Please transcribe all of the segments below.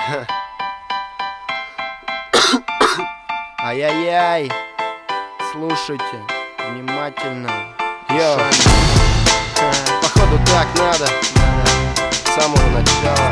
Ай-яй-яй, слушайте внимательно. Йо, походу так надо с самого начала.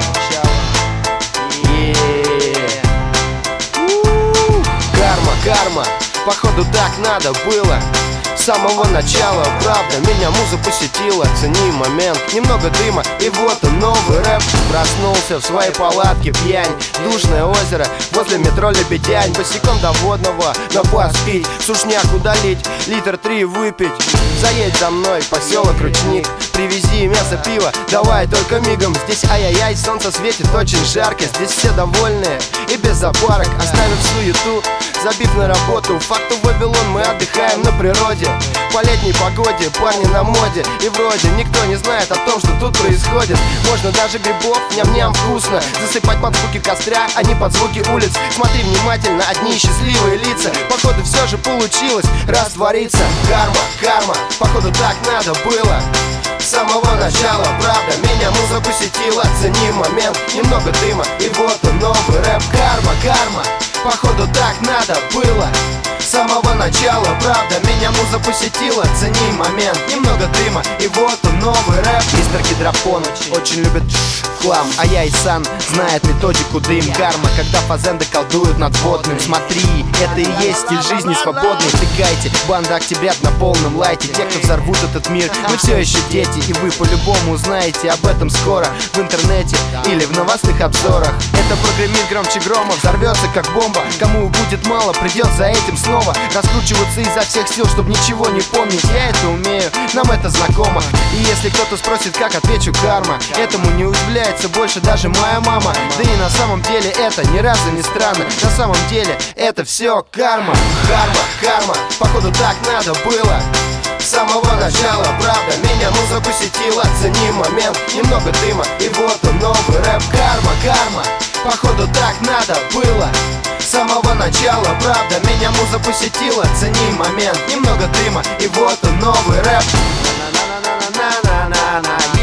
Карма, походу так надо было с самого начала. Правда, меня муза посетила. Цени момент, немного дыма, и вот он, новый рэп. Проснулся в своей палатке пьянь. Душное озеро возле метро Лебедянь. Босиком до водного, на бас пить, сушняк удалить, литр 3 выпить. Заедь за мной, поселок Ручник, привези мясо, пиво, давай только мигом. Здесь ай-яй-яй, солнце светит очень жарко. Здесь все довольные и без запарок, оставив суету, забив на работу. Факту Вавилон, мы отдыхаем на природе. По летней погоде, парни на моде. И вроде никто не знает о том, что тут происходит. Можно даже грибов, ням-ням, вкусно засыпать под звуки костря, а не под звуки улиц. Смотри внимательно, одни счастливые лица. Походу все же получилось раствориться. Карма, походу так надо было с самого начала. Правда, меня муза посетила. Цени момент, немного дыма, и вот он, новый рэп. Карма, походу так надо было с самого начала. Правда, меня муза посетила. Цени момент, немного дыма, и вот он, новый рэп. Мистер Гидропон очень любит хлам, а я и Сан знает методику дым. Карма, когда фазенды колдуют над водным. Смотри, это и есть стиль жизни свободный. Втыкайте, банда октябрят на полном лайте. Те, кто взорвут этот мир, вы все еще дети, и вы по-любому узнаете об этом скоро в интернете или в новостных обзорах. Это прогреммит громче грома, взорвется как бомба. Кому будет мало, придет за этим снова раскручиваться изо всех сил, чтобы ничего не помнить. Я это умею, нам это знакомо. И если кто-то спросит, как, отвечу: карма. Этому не удивляется больше даже моя мама. Да и на самом деле это ни разу не странно. На самом деле это все карма. Карма, походу так надо было с самого начала. Правда, меня муза посетила. Цени момент, немного дыма, и вот он, новый рэп. Карма, походу так надо было с самого начала. Правда, меня муза посетила. Цени момент, немного дыма, и вот он, новый рэп.